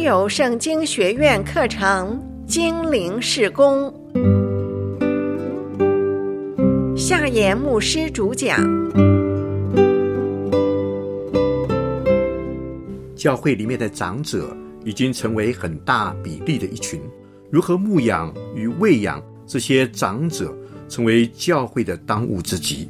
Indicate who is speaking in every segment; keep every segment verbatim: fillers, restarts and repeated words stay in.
Speaker 1: 有圣经学院课程精灵事工，夏言牧师主讲。
Speaker 2: 教会里面的长者已经成为很大比例的一群，如何牧养与喂养这些长者，成为教会的当务之急。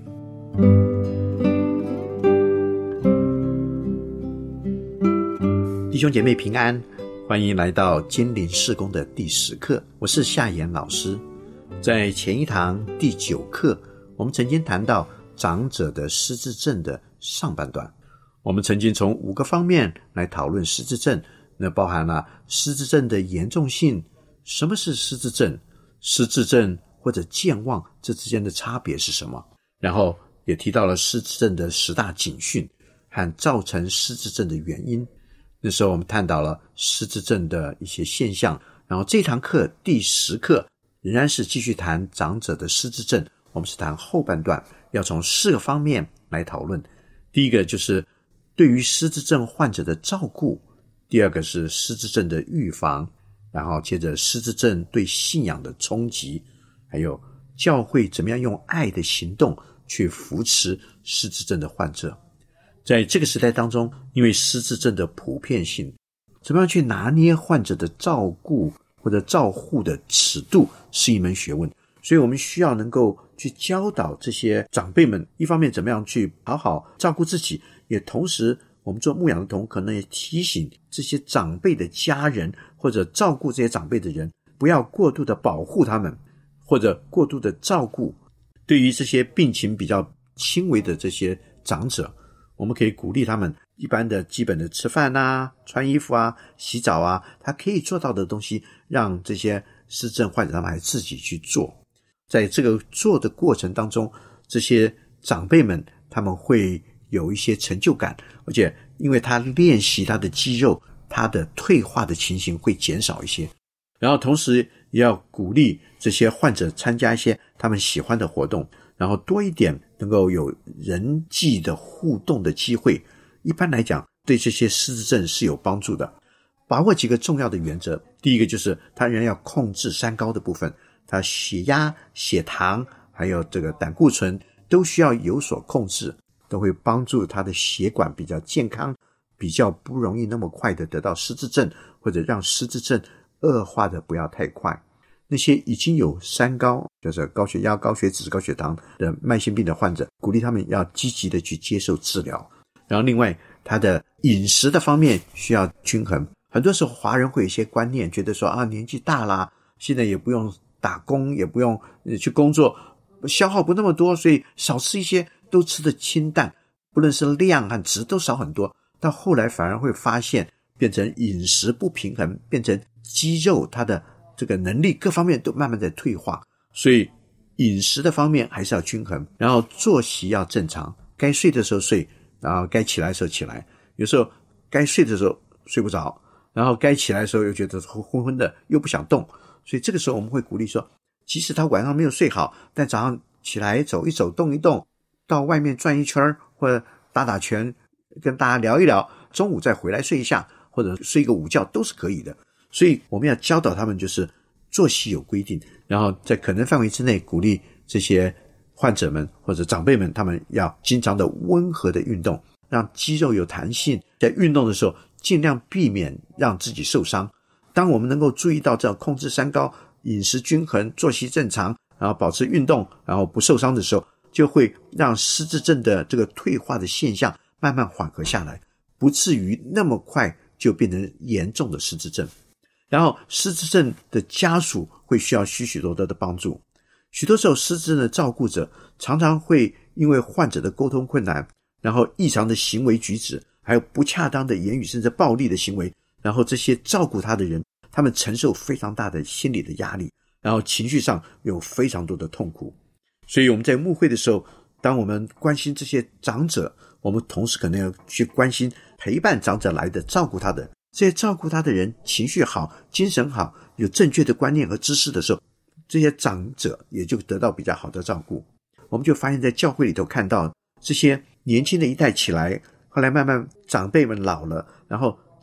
Speaker 2: 弟兄姐妹平安，欢迎来到精灵事工的第十课，我是夏言老师。在前一堂第九课，我们曾经谈到长者的失智症的上半段，我们曾经从五个方面来讨论失智症，那包含了失智症的严重性，什么是失智症，失智症或者健忘这之间的差别是什么，然后也提到了失智症的十大警讯和造成失智症的原因。那时候我们探讨了失智症的一些现象，然后这堂课第十课仍然是继续谈长者的失智症，我们是谈后半段，要从四个方面来讨论。第一个就是对于失智症患者的照顾，第二个是失智症的预防，然后接着失智症对信仰的冲击，还有教会怎么样用爱的行动去扶持失智症的患者。在这个时代当中，因为失智症的普遍性，怎么样去拿捏患者的照顾或者照护的尺度是一门学问，所以我们需要能够去教导这些长辈们，一方面怎么样去好好照顾自己，也同时我们做牧养的同可能也提醒这些长辈的家人或者照顾这些长辈的人，不要过度的保护他们，或者过度的照顾。对于这些病情比较轻微的这些长者，我们可以鼓励他们一般的基本的吃饭啊、穿衣服啊、洗澡啊，他可以做到的东西，让这些失智症患者他们还自己去做。在这个做的过程当中，这些长辈们他们会有一些成就感，而且因为他练习他的肌肉，他的退化的情形会减少一些。然后同时也要鼓励这些患者参加一些他们喜欢的活动，然后多一点能够有人际的互动的机会，一般来讲对这些失智症是有帮助的。把握几个重要的原则，第一个就是他人要控制三高的部分，他血压、血糖还有这个胆固醇都需要有所控制，都会帮助他的血管比较健康，比较不容易那么快的得到失智症，或者让失智症恶化的不要太快。那些已经有三高，就是高血压、高血脂、高血糖的慢性病的患者，鼓励他们要积极的去接受治疗。然后另外他的饮食的方面需要均衡，很多时候华人会有一些观念，觉得说啊年纪大啦，现在也不用打工，也不用去工作，消耗不那么多，所以少吃一些，都吃得清淡，不论是量和质都少很多。到后来反而会发现变成饮食不平衡，变成肌肉它的这个能力各方面都慢慢在退化，所以饮食的方面还是要均衡，然后作息要正常，该睡的时候睡，然后该起来的时候起来，有时候该睡的时候睡不着，然后该起来的时候又觉得昏昏的，又不想动，所以这个时候我们会鼓励说，即使他晚上没有睡好，但早上起来走一走动一动，到外面转一圈或者打打拳，跟大家聊一聊，中午再回来睡一下，或者睡一个午觉都是可以的。所以我们要教导他们就是作息有规定，然后在可能范围之内鼓励这些患者们或者长辈们，他们要经常的温和的运动，让肌肉有弹性，在运动的时候尽量避免让自己受伤。当我们能够注意到这样控制三高，饮食均衡，作息正常，然后保持运动，然后不受伤的时候，就会让失智症的这个退化的现象慢慢缓和下来，不至于那么快就变成严重的失智症。然后失智症的家属会需要许许多多的帮助，许多时候失智症的照顾者常常会因为患者的沟通困难，然后异常的行为举止，还有不恰当的言语甚至暴力的行为，然后这些照顾他的人他们承受非常大的心理的压力，然后情绪上有非常多的痛苦。所以我们在牧会的时候，当我们关心这些长者，我们同时可能要去关心陪伴长者来的照顾他的这些照顾他的人情绪好，精神好，有正确的观念和知识的时候，这些长者也就得到比较好的照顾。我们就发现在教会里头看到这些年轻的一代起来，后来慢慢长辈们老了，然后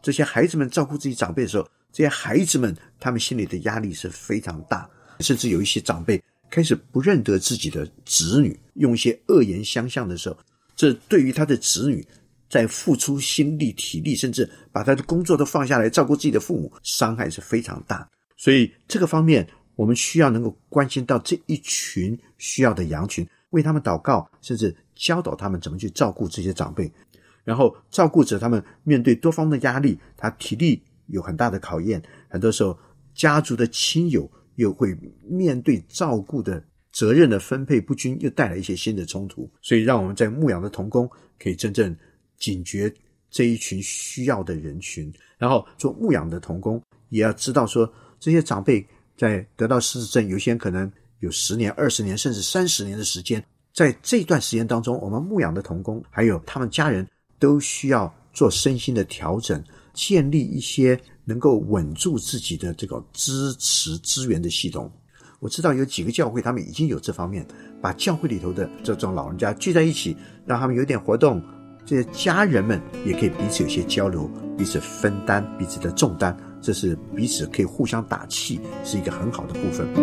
Speaker 2: 这些孩子们照顾自己长辈的时候，这些孩子们他们心里的压力是非常大，甚至有一些长辈开始不认得自己的子女，用一些恶言相向的时候，这对于他的子女在付出心力体力，甚至把他的工作都放下来照顾自己的父母，伤害是非常大。所以这个方面我们需要能够关心到这一群需要的羊群，为他们祷告，甚至教导他们怎么去照顾这些长辈。然后照顾者他们面对多方的压力，他体力有很大的考验，很多时候家族的亲友又会面对照顾的责任的分配不均，又带来一些新的冲突。所以让我们在牧养的同工可以真正警觉这一群需要的人群，然后做牧养的同工也要知道说，这些长辈在得到失智症，有些人可能有十年二十年甚至三十年的时间，在这段时间当中，我们牧养的同工还有他们家人都需要做身心的调整，建立一些能够稳住自己的这个支持资源的系统。我知道有几个教会他们已经有这方面，把教会里头的这种老人家聚在一起，让他们有点活动，这些家人们也可以彼此有些交流，彼此分担彼此的重担，这是彼此可以互相打气，是一个很好的部分。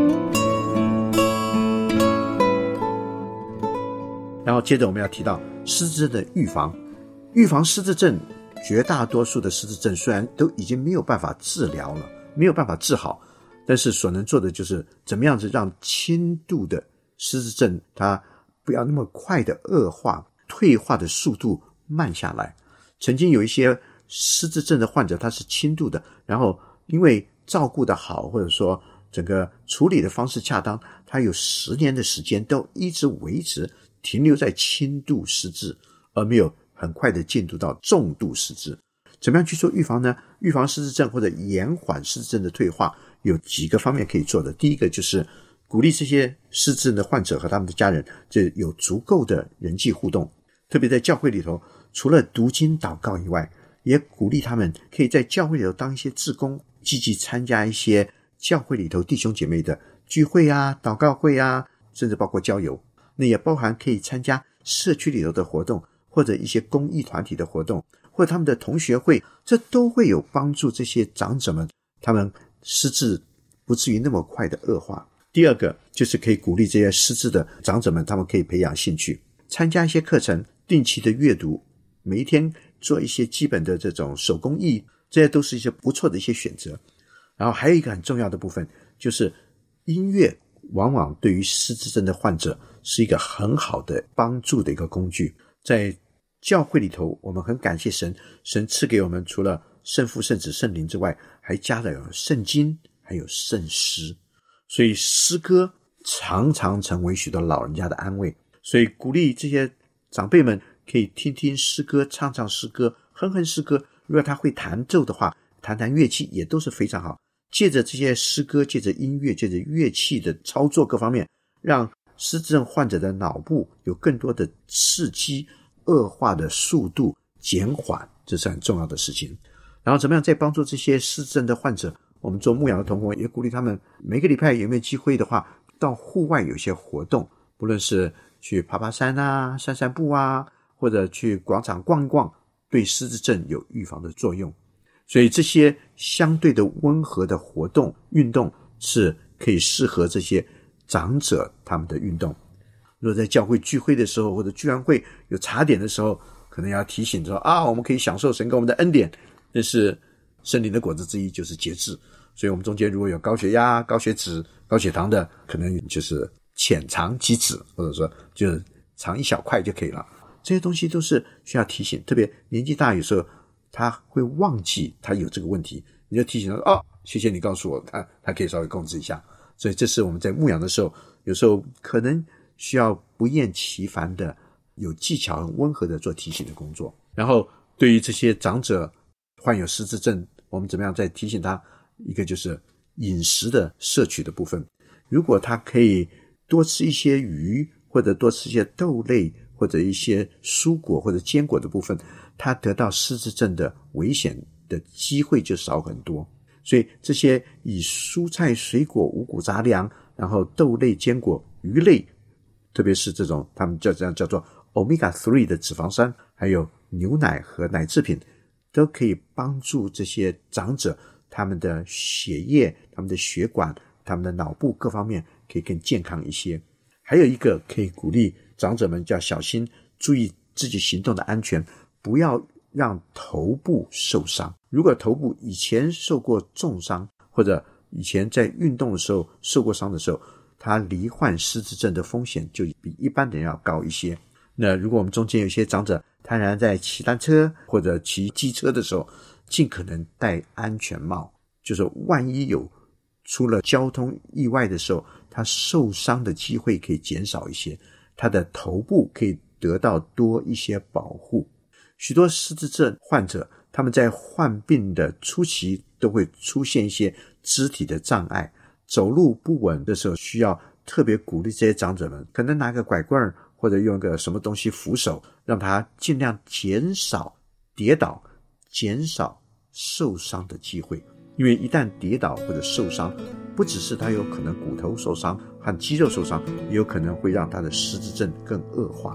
Speaker 2: 然后接着我们要提到失智症的预防。预防失智症，绝大多数的失智症虽然都已经没有办法治疗了，没有办法治好，但是所能做的就是怎么样子让轻度的失智症它不要那么快的恶化，退化的速度慢下来。曾经有一些失智症的患者他是轻度的，然后因为照顾得好，或者说整个处理的方式恰当，他有十年的时间都一直维持停留在轻度失智，而没有很快的进度到重度失智。怎么样去做预防呢？预防失智症或者延缓失智症的退化有几个方面可以做的。第一个就是鼓励这些失智症的患者和他们的家人这有足够的人际互动，特别在教会里头，除了读经祷告以外，也鼓励他们可以在教会里头当一些志工，积极参加一些教会里头弟兄姐妹的聚会啊、祷告会啊，甚至包括郊游。那也包含可以参加社区里头的活动，或者一些公益团体的活动，或者他们的同学会，这都会有帮助这些长者们他们失智不至于那么快的恶化。第二个就是可以鼓励这些失智的长者们，他们可以培养兴趣，参加一些课程，定期的阅读，每一天做一些基本的这种手工艺，这些都是一些不错的一些选择。然后还有一个很重要的部分，就是音乐往往对于失智症的患者是一个很好的帮助的一个工具。在教会里头，我们很感谢神，神赐给我们除了圣父圣子圣灵之外，还加了有圣经还有圣诗，所以诗歌常常成为许多老人家的安慰。所以鼓励这些长辈们可以听听诗歌，唱唱诗歌，哼哼诗歌，如果他会弹奏的话，弹弹乐器也都是非常好。借着这些诗歌，借着音乐，借着乐器的操作各方面，让失智症患者的脑部有更多的刺激，恶化的速度减缓，这是很重要的事情。然后怎么样再帮助这些失智症的患者，我们做牧养的同工也鼓励他们每个礼拜有没有机会的话，到户外有些活动，不论是去爬爬山啊，散散步啊，或者去广场逛一逛，对失智症有预防的作用。所以这些相对的温和的活动运动是可以适合这些长者他们的运动。如果在教会聚会的时候，或者聚完会有茶点的时候，可能要提醒说啊，我们可以享受神给我们的恩典，但是圣灵的果子之一就是节制。所以我们中间如果有高血压、高血脂、高血糖的，可能就是浅尝即止，或者说就尝一小块就可以了。这些东西都是需要提醒，特别年纪大有时候他会忘记他有这个问题，你就提醒他哦，谢谢你告诉我，他他可以稍微控制一下。所以这是我们在牧养的时候，有时候可能需要不厌其烦的有技巧很温和的做提醒的工作。然后对于这些长者患有失智症，我们怎么样再提醒他，一个就是饮食的摄取的部分。如果他可以多吃一些鱼，或者多吃一些豆类，或者一些蔬果或者坚果的部分，他得到失智症的危险的机会就少很多。所以这些以蔬菜水果五谷杂粮，然后豆类坚果鱼类，特别是这种他们叫这样叫做 omega 三 的脂肪酸，还有牛奶和奶制品， 都可以帮助这些长者他们的血液、他们的血管、他们的脑部各方面可以更健康一些。还有一个可以鼓励长者们要小心，注意自己行动的安全，不要让头部受伤。如果头部以前受过重伤，或者以前在运动的时候受过伤的时候，他罹患失智症的风险就比一般的人要高一些。那如果我们中间有些长者他仍然在骑单车或者骑机车的时候，尽可能戴安全帽，就是万一有出了交通意外的时候，他受伤的机会可以减少一些，他的头部可以得到多一些保护。许多失智症患者他们在患病的初期都会出现一些肢体的障碍，走路不稳的时候需要特别鼓励这些长者们，可能拿个拐棍或者用个什么东西扶手，让他尽量减少跌倒，减少受伤的机会。因为一旦跌倒或者受伤，不只是他有可能骨头受伤和肌肉受伤，也有可能会让他的失智症更恶化。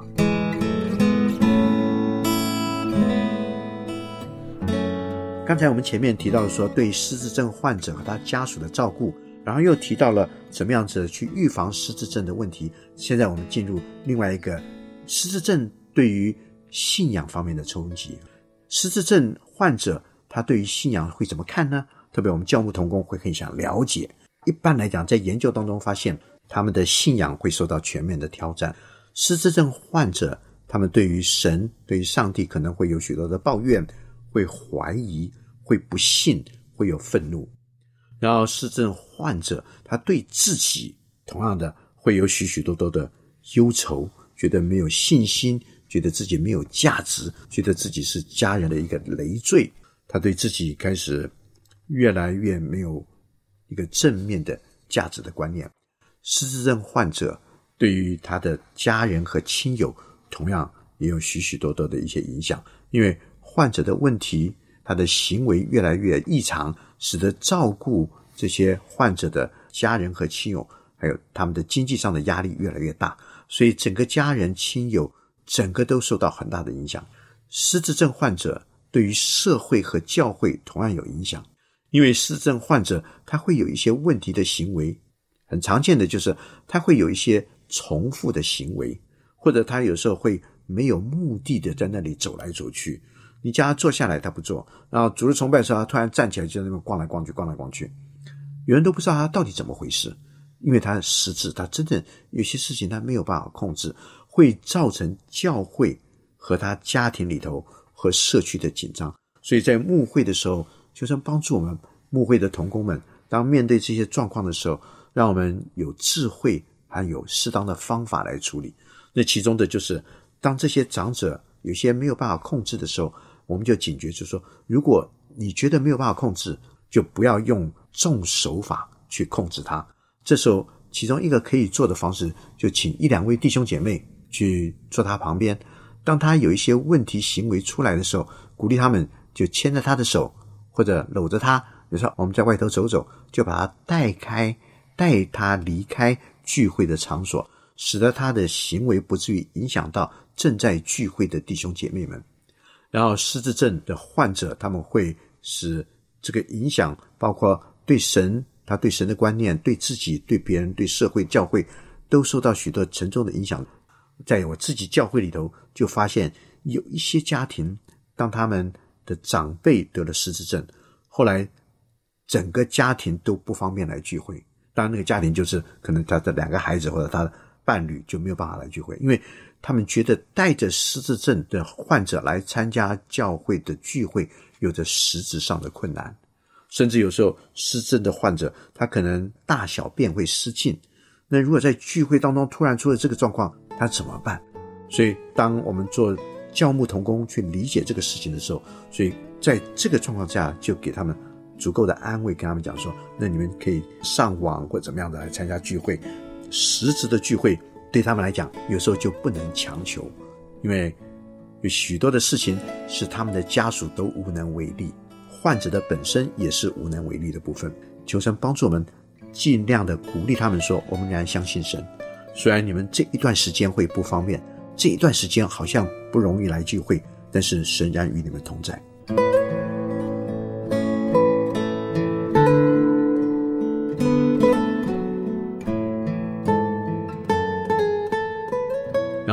Speaker 2: 刚才我们前面提到说对失智症患者和他家属的照顾，然后又提到了怎么样子去预防失智症的问题。现在我们进入另外一个失智症对于信仰方面的冲击。失智症患者他对于信仰会怎么看呢？特别我们教牧同工会很想了解。一般来讲，在研究当中发现他们的信仰会受到全面的挑战。失智症患者他们对于神、对于上帝可能会有许多的抱怨，会怀疑，会不信，会有愤怒。然后失智症患者他对自己同样的会有许许多多的忧愁，觉得没有信心，觉得自己没有价值，觉得自己是家人的一个累赘，他对自己开始越来越没有一个正面的价值的观念。失智症患者对于他的家人和亲友同样也有许许多多的一些影响，因为患者的问题，他的行为越来越异常，使得照顾这些患者的家人和亲友还有他们的经济上的压力越来越大，所以整个家人亲友整个都受到很大的影响。失智症患者对于社会和教会同样有影响，因为失智症患者他会有一些问题的行为，很常见的就是他会有一些重复的行为，或者他有时候会没有目的的在那里走来走去，你叫他坐下来他不坐，然后主日崇拜的时候他突然站起来就在那边逛来逛去逛来逛去，有人都不知道他到底怎么回事，因为他失智，他真正有些事情他没有办法控制，会造成教会和他家庭里头和社区的紧张。所以在牧会的时候，求神帮助我们牧会的同工们，当面对这些状况的时候，让我们有智慧还有适当的方法来处理。那其中的就是当这些长者有些没有办法控制的时候，我们就警觉，就是说如果你觉得没有办法控制，就不要用重手法去控制它。这时候其中一个可以做的方式，就请一两位弟兄姐妹去坐他旁边，当他有一些问题行为出来的时候，鼓励他们就牵着他的手或者搂着他，有时候我们在外头走走，就把他带开，带他离开聚会的场所，使得他的行为不至于影响到正在聚会的弟兄姐妹们。然后失智症的患者他们会使这个影响包括对神，他对神的观念，对自己，对别人，对社会教会都受到许多沉重的影响。在我自己教会里头就发现有一些家庭，当他们的长辈得了失智症，后来整个家庭都不方便来聚会。当然那个家庭就是可能他的两个孩子或者他的伴侣就没有办法来聚会，因为他们觉得带着失智症的患者来参加教会的聚会有着实质上的困难。甚至有时候失智症的患者他可能大小便会失禁，那如果在聚会当中突然出了这个状况，他怎么办？所以当我们做教牧同工去理解这个事情的时候，所以在这个状况下就给他们足够的安慰，跟他们讲说，那你们可以上网或怎么样的来参加聚会。实质的聚会对他们来讲有时候就不能强求，因为有许多的事情是他们的家属都无能为力，患者的本身也是无能为力的部分。求神帮助我们尽量的鼓励他们说，我们仍然相信神，虽然你们这一段时间会不方便，这一段时间好像不容易来聚会，但是神然与你们同在。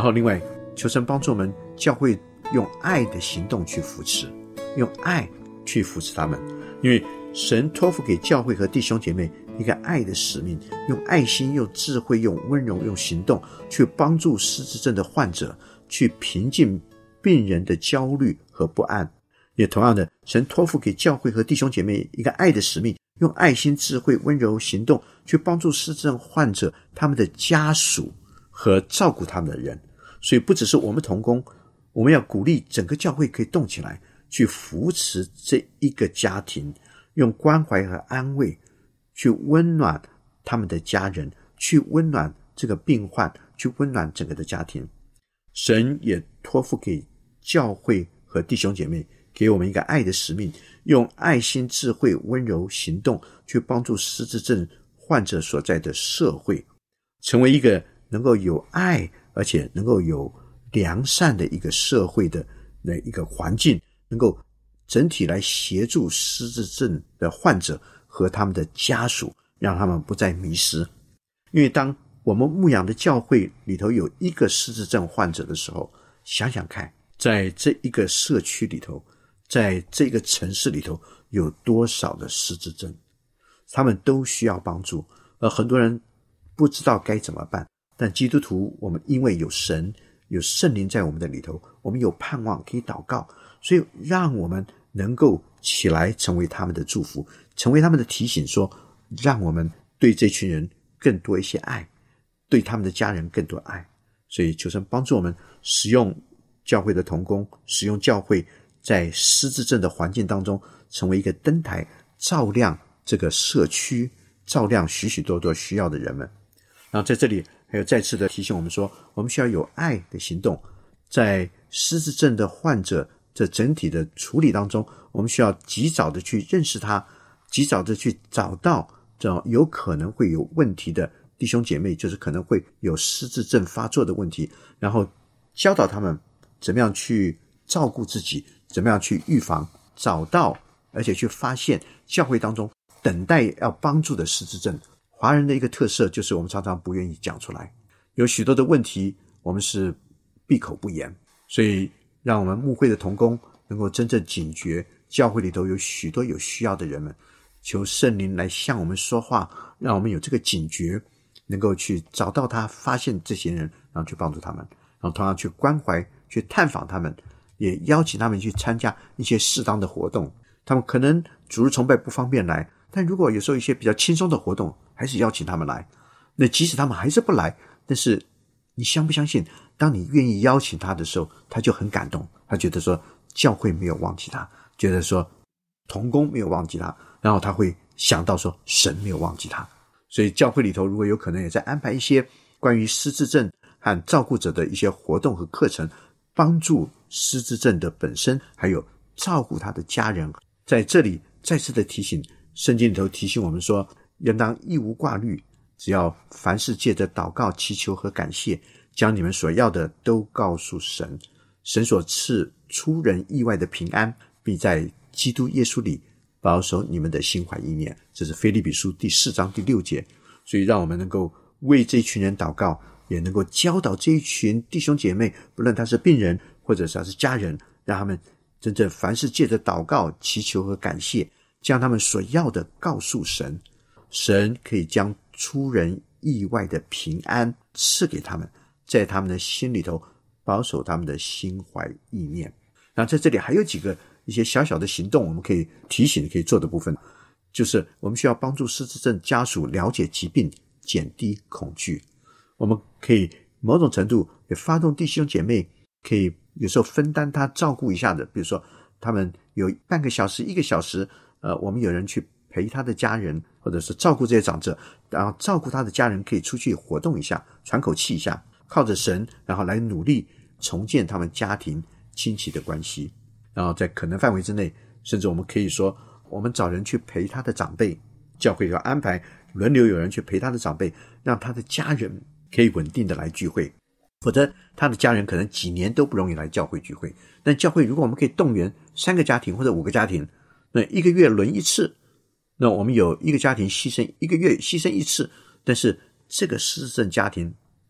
Speaker 2: 然后另外求神帮助我们教会用爱的行动去扶持，用爱去扶持他们，因为神托付给教会和弟兄姐妹一个爱的使命，用爱心用智慧用温柔用行动去帮助失智症的患者，去平静病人的焦虑和不安。也同样的，神托付给教会和弟兄姐妹一个爱的使命，用爱心智慧温柔行动去帮助失智症患者他们的家属和照顾他们的人。所以不只是我们同工，我们要鼓励整个教会可以动起来，去扶持这一个家庭，用关怀和安慰去温暖他们的家人，去温暖这个病患，去温暖整个的家庭。神也托付给教会和弟兄姐妹，给我们一个爱的使命，用爱心智慧温柔行动去帮助失智症患者所在的社会，成为一个能够有爱而且能够有良善的一个社会的一个环境，能够整体来协助失智症的患者和他们的家属，让他们不再迷失。因为当我们牧养的教会里头有一个失智症患者的时候，想想看，在这一个社区里头，在这个城市里头有多少的失智症，他们都需要帮助，而很多人不知道该怎么办。但基督徒，我们因为有神有圣灵在我们的里头，我们有盼望可以祷告，所以让我们能够起来成为他们的祝福，成为他们的提醒，说让我们对这群人更多一些爱，对他们的家人更多爱。所以求神帮助我们使用教会的同工，使用教会在失智症的环境当中成为一个灯台，照亮这个社区，照亮许许多多需要的人们。然后在这里还有再次的提醒我们说，我们需要有爱的行动，在失智症的患者这整体的处理当中，我们需要及早的去认识他，及早的去找到这有可能会有问题的弟兄姐妹，就是可能会有失智症发作的问题，然后教导他们怎么样去照顾自己，怎么样去预防，找到而且去发现教会当中等待要帮助的失智症。华人的一个特色就是我们常常不愿意讲出来，有许多的问题我们是闭口不言，所以让我们牧会的同工能够真正警觉教会里头有许多有需要的人们，求圣灵来向我们说话，让我们有这个警觉，能够去找到他，发现这些人，然后去帮助他们，然后同样去关怀，去探访他们，也邀请他们去参加一些适当的活动。他们可能主日崇拜不方便来，但如果有时候一些比较轻松的活动，还是邀请他们来。那即使他们还是不来，但是你相不相信，当你愿意邀请他的时候，他就很感动，他觉得说教会没有忘记他，觉得说同工没有忘记他，然后他会想到说神没有忘记他。所以教会里头如果有可能也在安排一些关于失智症和照顾者的一些活动和课程，帮助失智症的本身还有照顾他的家人。在这里再次的提醒，圣经里头提醒我们说，应当一无挂虑，只要凡事借着祷告祈求和感谢，将你们所要的都告诉神，神所赐出人意外的平安，必在基督耶稣里保守你们的心怀意念。这是腓立比书第四章第六节。所以让我们能够为这一群人祷告，也能够教导这一群弟兄姐妹，不论他是病人或者是他是家人，让他们真正凡事借着祷告祈求和感谢，将他们所要的告诉神，神可以将出人意外的平安赐给他们，在他们的心里头保守他们的心怀意念。然后在这里还有几个一些小小的行动我们可以提醒可以做的部分，就是我们需要帮助失智症家属了解疾病，减低恐惧。我们可以某种程度也发动弟兄姐妹，可以有时候分担他照顾一下的，比如说他们有半个小时一个小时，呃，我们有人去陪他的家人，或者是照顾这些长者，然后照顾他的家人可以出去活动一下，喘口气一下，靠着神然后来努力重建他们家庭亲戚的关系。然后在可能范围之内，甚至我们可以说我们找人去陪他的长辈，教会要安排轮流有人去陪他的长辈，让他的家人可以稳定的来聚会。否则他的家人可能几年都不容易来教会聚会。但教会如果我们可以动员三个家庭或者五个家庭，那一个月轮一次，那我们有一个家庭牺牲一个月牺牲一次，但是这个失智症家庭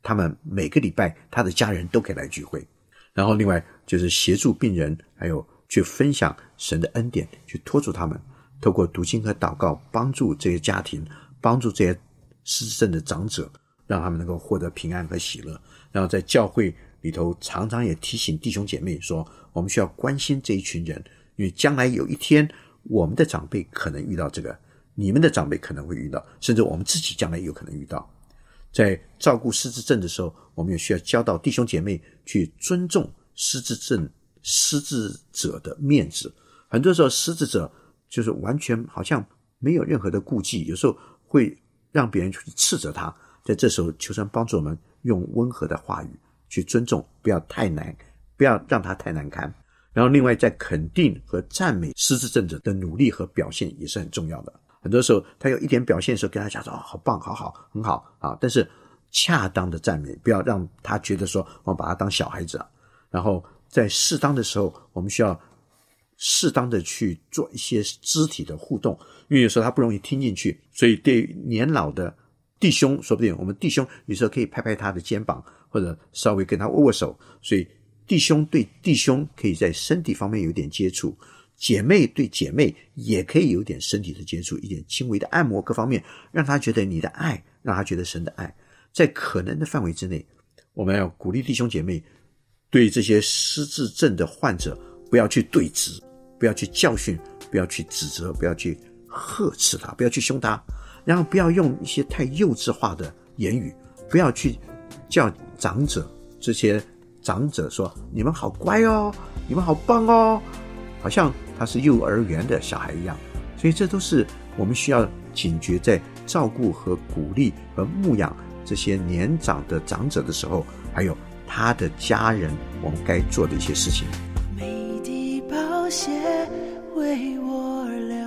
Speaker 2: 他们每个礼拜他的家人都可以来聚会。然后另外就是协助病人，还有去分享神的恩典，去托住他们，透过读经和祷告帮助这些家庭，帮助这些失智症的长者，让他们能够获得平安和喜乐。然后在教会里头常常也提醒弟兄姐妹说，我们需要关心这一群人，因为将来有一天我们的长辈可能遇到这个，你们的长辈可能会遇到，甚至我们自己将来有可能遇到。在照顾失智症的时候，我们也需要教导弟兄姐妹去尊重失智症失智者的面子。很多时候失智者就是完全好像没有任何的顾忌，有时候会让别人去斥责他。在这时候求神帮助我们用温和的话语去尊重，不要太难，不要让他太难堪。然后另外在肯定和赞美失智症者的努力和表现也是很重要的。很多时候他有一点表现的时候跟他讲说、哦、好棒好好很好啊，但是恰当的赞美，不要让他觉得说我把他当小孩子啊。然后在适当的时候我们需要适当的去做一些肢体的互动，因为有时候他不容易听进去，所以对于年老的弟兄，说不定我们弟兄有时候可以拍拍他的肩膀，或者稍微跟他握握手，所以弟兄对弟兄可以在身体方面有点接触，姐妹对姐妹也可以有点身体的接触，一点轻微的按摩，各方面让他觉得你的爱，让他觉得神的爱。在可能的范围之内，我们要鼓励弟兄姐妹对这些失智症的患者不要去对峙，不要去教训，不要去指责，不要去呵斥他，不要去凶他，然后不要用一些太幼稚化的言语，不要去叫长者，这些长者说你们好乖哦，你们好棒哦，好像他是幼儿园的小孩一样。所以这都是我们需要警觉，在照顾和鼓励和牧养这些年长的长者的时候，还有他的家人，我们该做的一些事情。
Speaker 3: 美的宝血为我而流，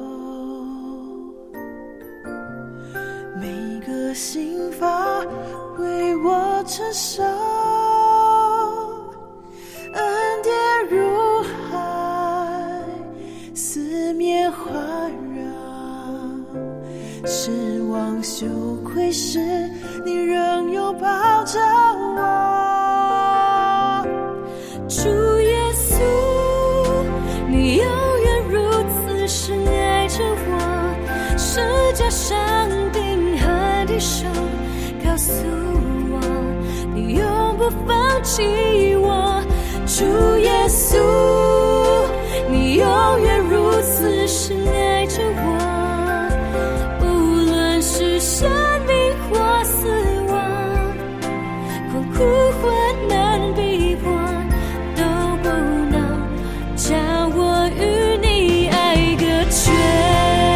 Speaker 3: 每个心法为我承受，恩典如海，四面环绕，失望羞愧时你仍拥抱着我，主耶稣，你永远如此深爱着我，十架上钉痕的手告诉我你永不放弃我，主耶稣，你永远如此深爱着我，无论是生命或死亡，困苦患难逼迫，都不能将我与你爱隔绝。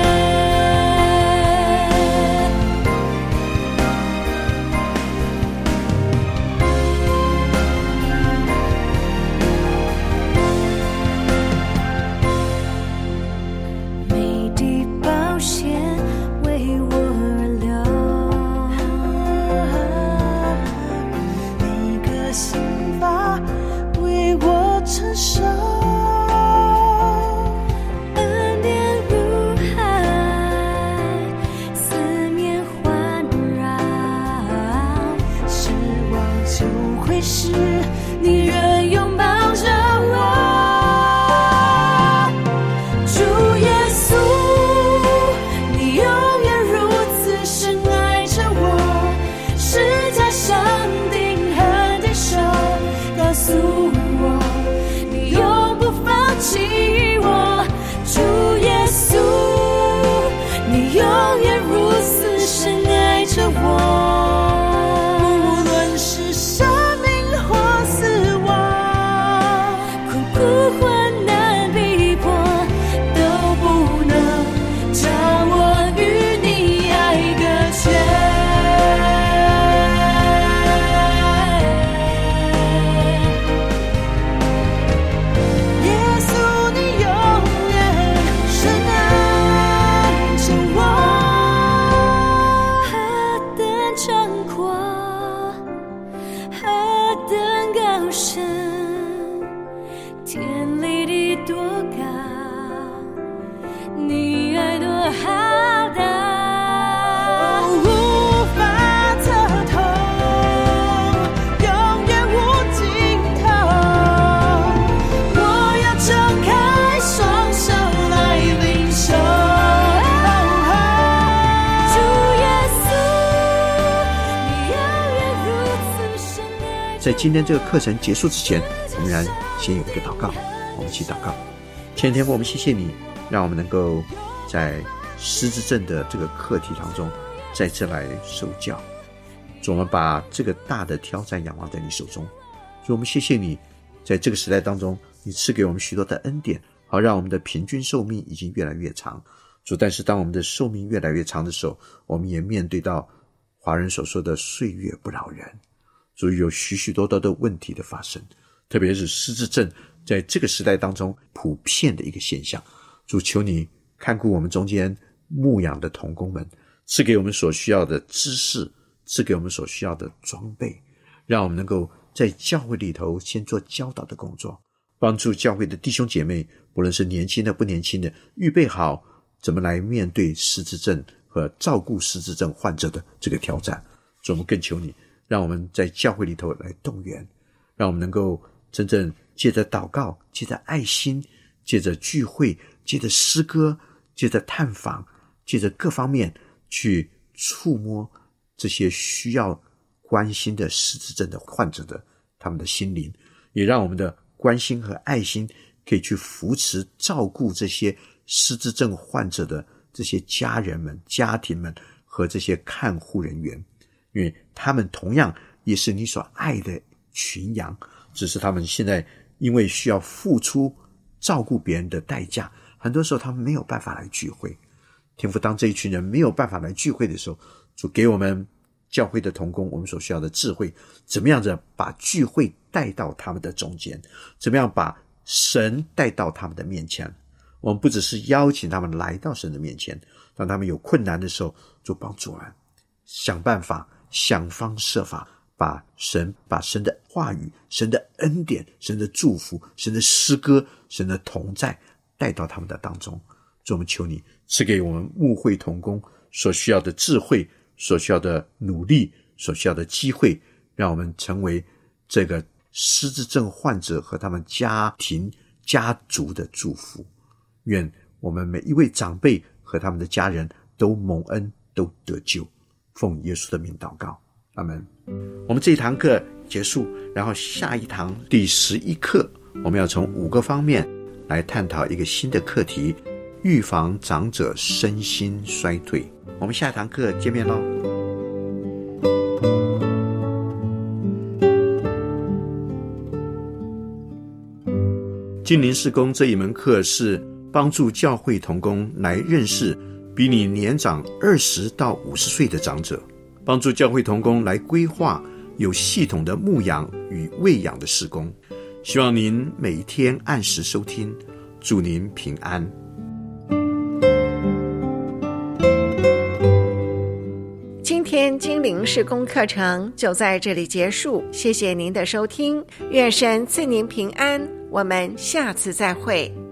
Speaker 3: 美的宝血为我而流，每个心法为我承受，恩典如海，四面环绕，失望羞愧时你仍拥抱着我，主耶稣，你永远如此深爱着我，十架上钉痕的手告诉我你永不放弃我，主耶稣，你永远如此深爱着我，无论是生命或死亡，困苦患难逼迫，都不能将我与你爱隔绝。耶稣，你永远深爱着我，何等长阔，何等高深，天离地多高，你爱多浩大，无法测透。
Speaker 2: 在今天这个课程结束之前，我们然先有一个祷告，我们一起祷告。天天父，我们谢谢你，让我们能够在失智症的这个课题当中再次来受教。主，我们把这个大的挑战仰望在你手中。主，我们谢谢你，在这个时代当中，你赐给我们许多的恩典，好让我们的平均寿命已经越来越长。主，但是当我们的寿命越来越长的时候，我们也面对到华人所说的岁月不饶人。主，有许许多多的问题的发生，特别是失智症在这个时代当中普遍的一个现象。主，求你看顾我们中间牧养的同工们，赐给我们所需要的知识，赐给我们所需要的装备，让我们能够在教会里头先做教导的工作，帮助教会的弟兄姐妹，不论是年轻的不年轻的，预备好怎么来面对失智症和照顾失智症患者的这个挑战。所以我们更求你，让我们在教会里头来动员，让我们能够真正借着祷告，借着爱心，借着聚会，借着诗歌，借着探访，借着各方面去触摸这些需要关心的失智症的患者的他们的心灵，也让我们的关心和爱心可以去扶持照顾这些失智症患者的这些家人们、家庭们和这些看护人员，因为他们同样也是你所爱的群羊，只是他们现在因为需要付出照顾别人的代价，很多时候他们没有办法来聚会。天父，当这一群人没有办法来聚会的时候，主给我们教会的同工我们所需要的智慧，怎么样子把聚会带到他们的中间，怎么样把神带到他们的面前。我们不只是邀请他们来到神的面前，当他们有困难的时候，就帮助我们想办法，想方设法把神把神的话语、神的恩典、神的祝福、神的诗歌、神的同在带到他们的当中。主，我们求你赐给我们牧会同工所需要的智慧，所需要的努力，所需要的机会，让我们成为这个失智症患者和他们家庭家族的祝福。愿我们每一位长辈和他们的家人都蒙恩，都得救。奉耶稣的名祷告，阿们。我们这一堂课结束，然后下一堂第十一课，我们要从五个方面来探讨一个新的课题，预防长者身心衰退。我们下一堂课见面咯。精灵事工这一门课是帮助教会同工来认识比你年长二十到五十岁的长者，帮助教会同工来规划有系统的牧养与喂养的事工。希望您每一天按时收听，祝您平安。
Speaker 1: 今天精灵事工课程就在这里结束，谢谢您的收听，愿神赐您平安，我们下次再会。